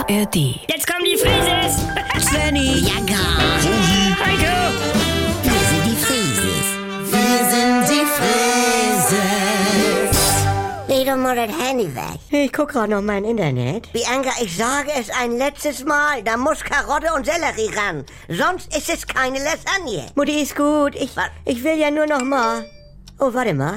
ARD. Jetzt kommen die Frises! Svenny, Ja, gar. Heiko! Wir sind die Frieses. wir sind die Frises. Leg doch mal das Handy weg. Ich guck gerade noch mein Internet. Bianca, ich sage es ein letztes Mal. Da muss Karotte und Sellerie ran. Sonst ist es keine Lasagne. Mutti, ist gut. Was? Ich will ja nur noch mal. Oh, warte mal.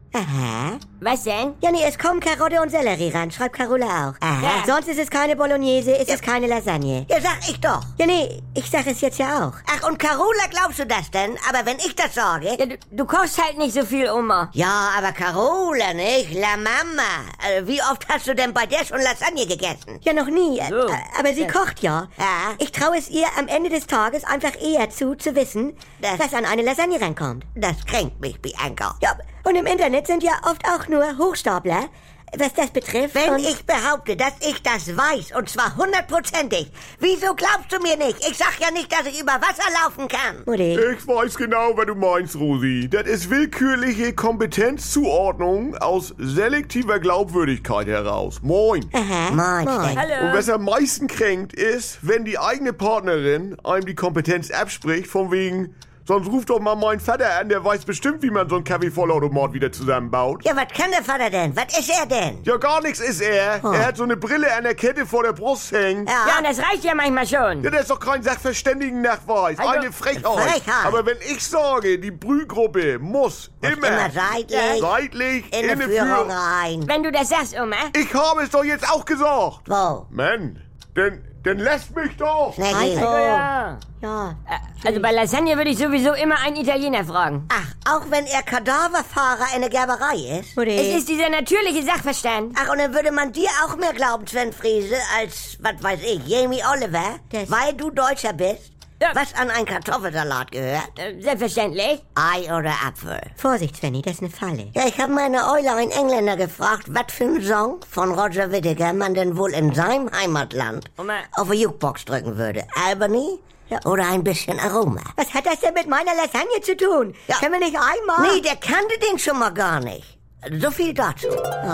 Aha. Was denn? Ja, nee, es kommen Karotte und Sellerie ran. Schreibt Carola auch. Aha. Sonst ist es keine Bolognese, ist es keine Lasagne. Ja, sag ich doch. Ja, nee, ich sag es jetzt ja auch. Ach, und Carola, glaubst du das denn? Aber wenn ich das sage... Ja, du kochst halt nicht so viel, Oma. Ja, aber Carola, nicht? La Mama. Wie oft hast du denn bei der schon Lasagne gegessen? Ja, noch nie. So. Aber sie kocht ja. Ja. Ich traue es ihr am Ende des Tages einfach eher zu wissen, Das- was an eine Lasagne rankommt. Das kränkt mich, Bianca. Ja, und im Internet sind ja oft auch nur Hochstapler, was das betrifft. Wenn und ich behaupte, dass ich das weiß, und zwar 100%ig, wieso glaubst du mir nicht? Ich sag ja nicht, dass ich über Wasser laufen kann. Mutti, Ich weiß genau, was du meinst, Rosi. Das ist willkürliche Kompetenzzuordnung aus selektiver Glaubwürdigkeit heraus. Moin. aha, Moin, moin. Steck. Und Hallo. was am meisten kränkt, ist, wenn die eigene Partnerin einem die Kompetenz abspricht, von wegen, sonst ruft doch mal meinen Vater an, der weiß bestimmt, wie man so einen Kaffeevollautomat wieder zusammenbaut. Ja, was kann der Vater denn? Was ist er denn? Ja, gar nichts ist er. Er hat so eine Brille an der Kette vor der Brust hängen. Ja, und das reicht ja manchmal schon. Ja, das ist doch kein Sachverständigennachweis. Also, Eine Frechheit. Frechheit. Aber wenn ich sage, die Brühgruppe muss Immer seitlich seitlich in eine Führung rein. Wenn du das sagst, Oma. Ich habe es doch jetzt auch gesagt. Wo? Mann, dann lässt mich doch. Snacki. Ja. Ja, Also bei Lasagne würde ich sowieso immer einen Italiener fragen. Ach, auch wenn er Kadaverfahrer in der Gerberei ist? Mutti. Es ist dieser natürliche Sachverstand. Ach, und dann würde man dir auch mehr glauben, Sven Friese, als, was weiß ich, Jamie Oliver, Das- weil du Deutscher bist, Ja. was an einen Kartoffelsalat gehört. Selbstverständlich. Ei oder Apfel. Vorsicht, Svenny, das ist eine Falle. Ja, ich habe meine Eule, einen Engländer, gefragt, was für einen Song von Roger Whittaker man denn wohl in seinem Heimatland Oma. auf die Jukebox drücken würde. Albany oder ein bisschen Aroma? Was hat das denn mit meiner Lasagne zu tun? Ja. Können wir nicht einmal? Nee, der kannte den schon mal gar nicht. So viel dazu.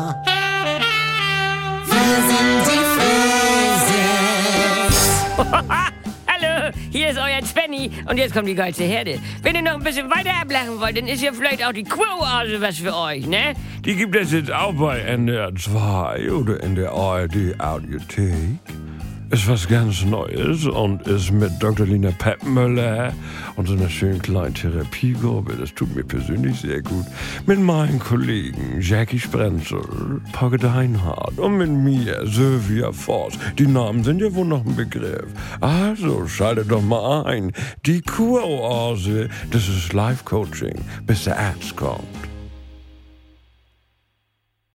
Hallo, hier ist euer Svenny und jetzt kommt die geilste Herde. Wenn ihr noch ein bisschen weiter ablachen wollt, dann ist ja vielleicht auch die Quo-Oase was für euch, ne? Die gibt es jetzt auch bei NDR 2 oder in der ARD Audiothek. Ist was ganz Neues und ist mit Dr. Lina Peppmüller und so einer schönen kleinen Therapiegruppe, das tut mir persönlich sehr gut, mit meinen Kollegen Jackie Sprenzel, Pogge Deinhardt und mit mir Sylvia Voss. Die Namen sind ja wohl noch ein Begriff. Also schaltet doch mal ein. Die Kuroase, das ist Life-Coaching, bis der Arzt kommt.